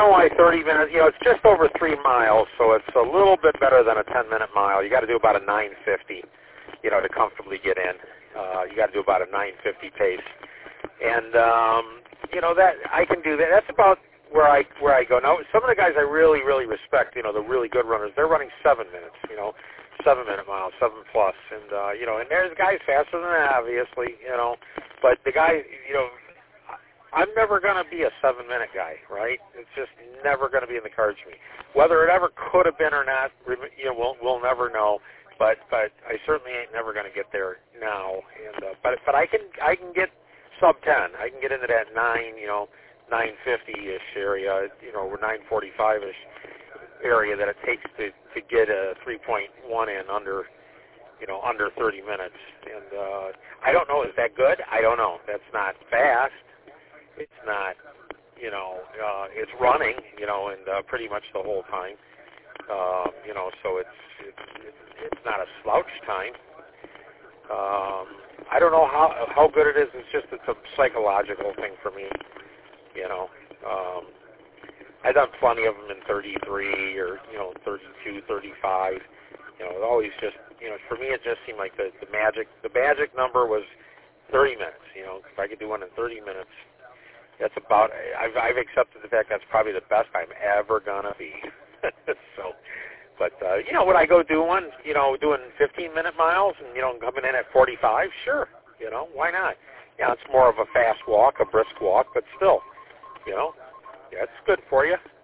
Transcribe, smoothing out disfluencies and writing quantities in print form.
know why 30 minutes, it's just over 3 miles, so it's a little bit better than a 10-minute mile. You got to do about a 9:50, to comfortably get in. You got to do about a 9:50 pace. And, that I can do that. That's about where I go. Now, some of the guys I really, really respect, the really good runners, they're running 7 minutes, 7-minute miles, 7+. And, and there's guys faster than that, obviously, but the guy, I'm never going to be a 7-minute guy, right? It's just never going to be in the cards for me. Whether it ever could have been or not, we'll never know. But I certainly ain't never going to get there now. And but I can get sub 10. I can get into that 9:50-ish area, or 9:45-ish area that it takes to get a 3.1 in under 30 minutes. And I don't know, is that good? I don't know. That's not fast. It's not, it's running, and pretty much the whole time, so it's not a slouch time. I don't know how good it is. It's a psychological thing for me, I've done plenty of them in 33 or 32, 35. It always just, for me it just seemed like the magic number was 30 minutes. If I could do one in 30 minutes. That's about. I've accepted the fact that's probably the best I'm ever gonna be. So, but would I go do one? Doing 15-minute miles and coming in at 45? Sure. Why not? Yeah, it's more of a fast walk, a brisk walk, but still, yeah, it's good for you.